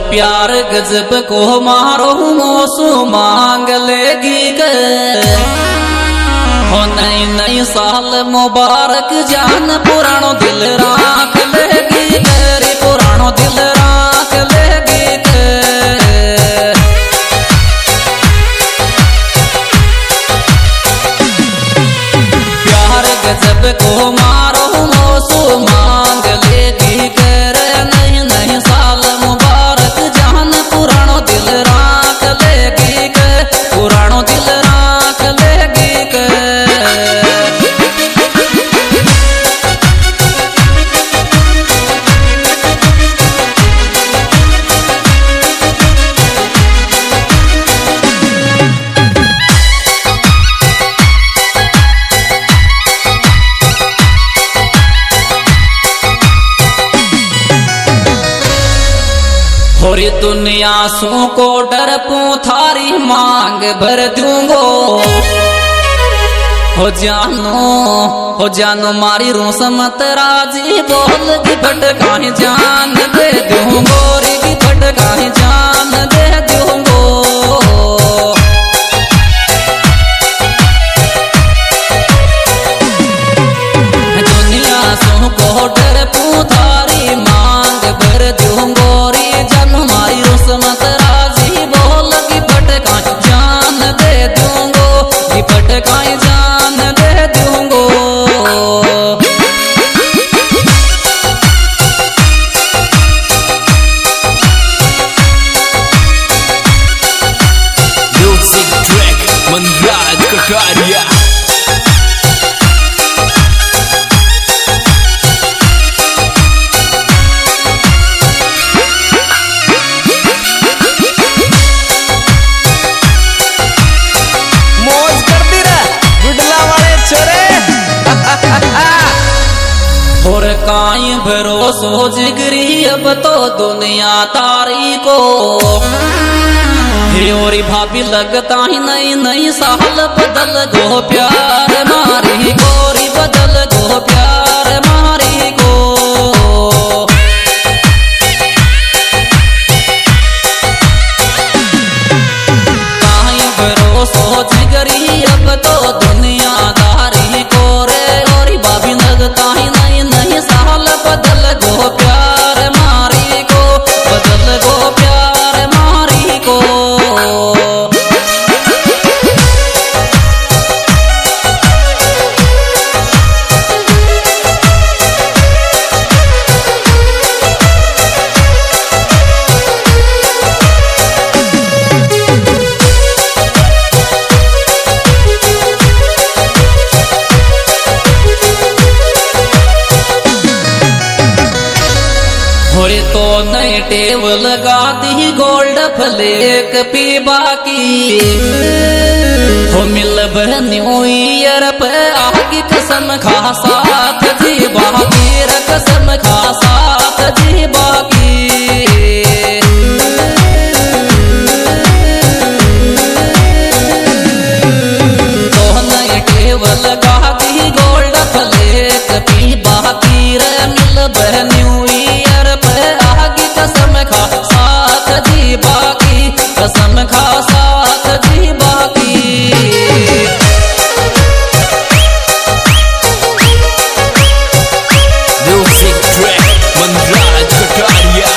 प्यार गजब को मारो मोसू मांग लेगी के हो नई नई साल मुबारक जान पुरानो दिल राख लेगी तेरी पुरानो दिल राख लेगी के प्यार गजब को मारो मोसू मांग लेगी के नई नई साल मुबारक जान पुरानो दिल राख लेगी के पुरानो दिल राख लेगी के होरी दुनिया सू को डर पू थारी मांग भर दूंगो हो जानो मारी रूस मत राजी बोल की फटकाई जान दे दूंगो री की फटकाई जान दे दूंगो दुनिया सू को डर पू थारी मांग भर दूंगो मारी रुसमत राजी बोल की फटकाई जान दे दूंगो की फटकाई जान दे दूंगो म्यूजिक ट्रैक मनराज कटारिया और काई भरोसो जिगरी अब तो दुनिया तारी को और भाभी लगता ही नई नई साल बदल गो प्यार मारी गोरी बदल गो प्यार मारी को काई भरोसो जिगरी अब तो दुनिया तारी को रे और भाभी लगता ही साल बदल गो प्यार मारी को बदल गो प्यार मारी को तो नई टेव लगा दी गोल्ड फ्लेक पीबा की हो मिल न्यू ईयर पे आगे कसम खा साथ जी बाकी कसम खा साथ जी बाकी तो नई टेव लगा दी गोल्ड फ्लेक पीबा की रे मिल न्यू कसम खा साथ जी बाकी कसम खा साथ जी बाकी म्यूजिक ट्रैक मनराज कटारिया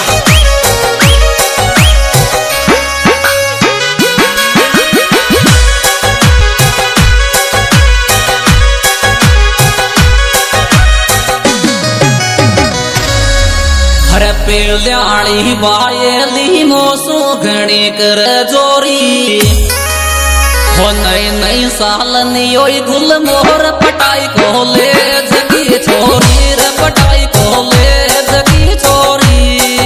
पेल्याणी बायली मोसू घणी कर जोरी हो नई नई साल नियोई गुल मोर पटाई को ले जगी छोरी रे पटाई को ले जगी छोरी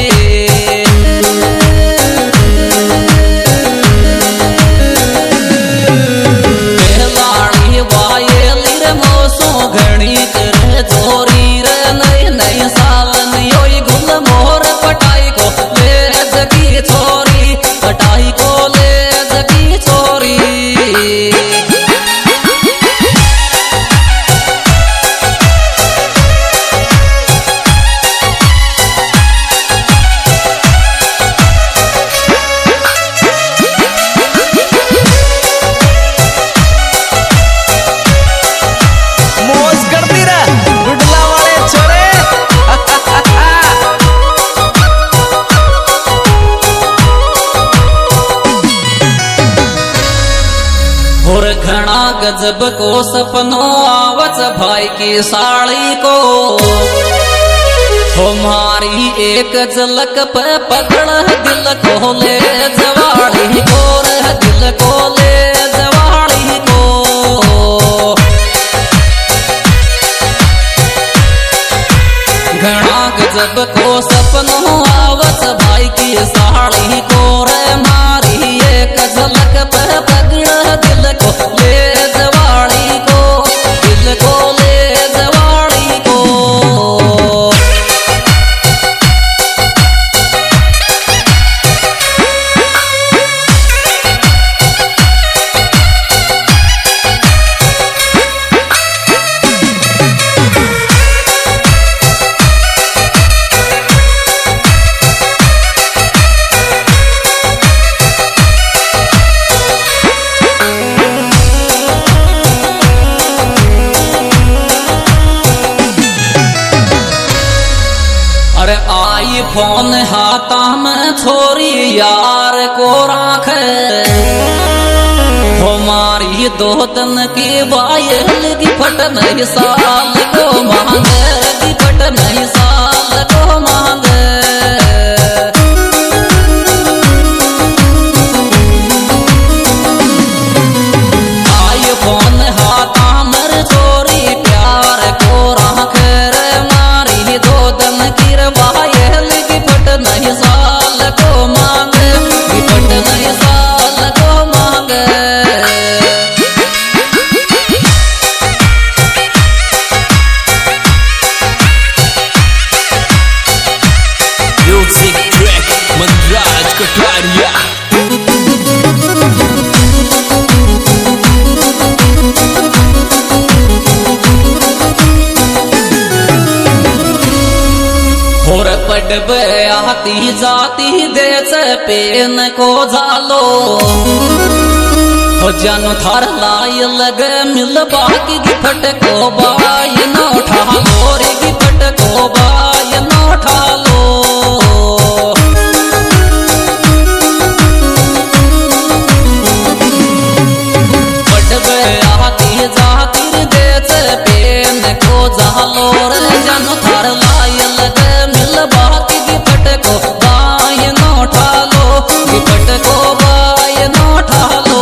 पेल्याणी बायली रे मोसू घणी कर जोरी रे नई नई साल नियोई गुल मोर पटाई को ले जगी छोरी पटाई को ले जगी छोरी गजब को सपनों आवत भाई की साड़ी को, हमारी एक झलक पे पकड़ दिल को ले जवाड़ी को, दिल को ले जवाड़ी को। घना गजब को सपनों आवत भाई की साड़ी को, रे मारी एक झलक पे पकड़ दिल को ले जवाड़ी को, दिल को ले जवाड़ी को। आई फोन हाथा में छोरी यार को राख, हमारी दो तन की बायल की फट नहीं साल को मांगे, की फट नहीं साल को मांगे। आई फोन हाथा में छोरी प्यार को राख, रे मारी दो तन की बायल की फट नहीं साल को मांगे, की फट नहीं साल को मांगे। Music track Manraj Kataria. और पडब आती जाती देच पेन को झालो, हो जानू थार लाई लग मिल बाकी गिफट को बाय न उठा लो, रे गिफट को बाय न उठा लो। पडब आती जाती देच पेन को झालो, रे जानू थार लाई लग बाकी गिफट को बाय न उठा लो, गिफट को बाय न उठा लो।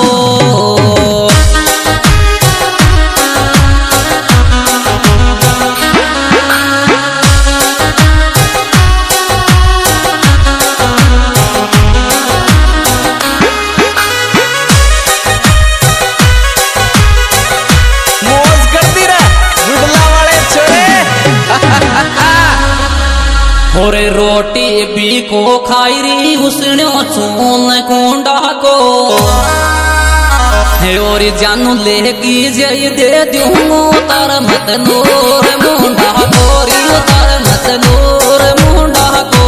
मौज करती रह गुडला वाले छोरे। और रोटी भी को खाई री उसने चून कुंडा को, और जानू लेगी जय दे दूंगो तार मत नूर मुंडा को, री तार मत नूर मुंडा को।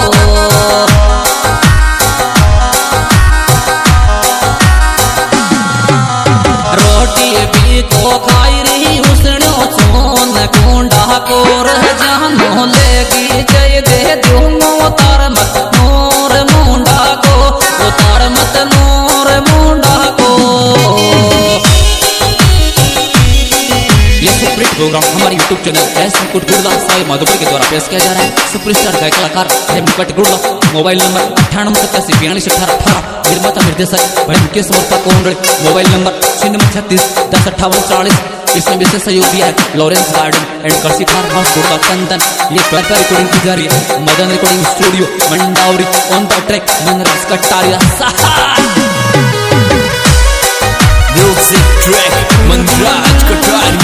रोटी भी को खाई री उसने चून कुंडा को, जानू लेगी जय दे दूंगो तार मत नूर मुंडा को, तार मत नूर मुंडा को। ये सुपरहिट प्रोग्राम हमारे YouTube channel S Mukut Gudla Sai Madhopur के द्वारा पेश किया जा रहा है। सुपरस्टार गायक कलाकार है मुकुट गुड़ला। Mobile number 9887421818। निर्माता निर्देशक भाई मुकेश समर्पक कोंडली। Mobile number 036105840। इसमें विशेष सहयोग दिया है लॉरेंस गार्डन एंड कर्सी फार्म हाउस गुड़ला चंदन। ये प्रॉपर रिकॉर्डिंग की जा रही है Madan recording studio Mandawari. On the track Manraj Kataria. Music track Manraj Kataria.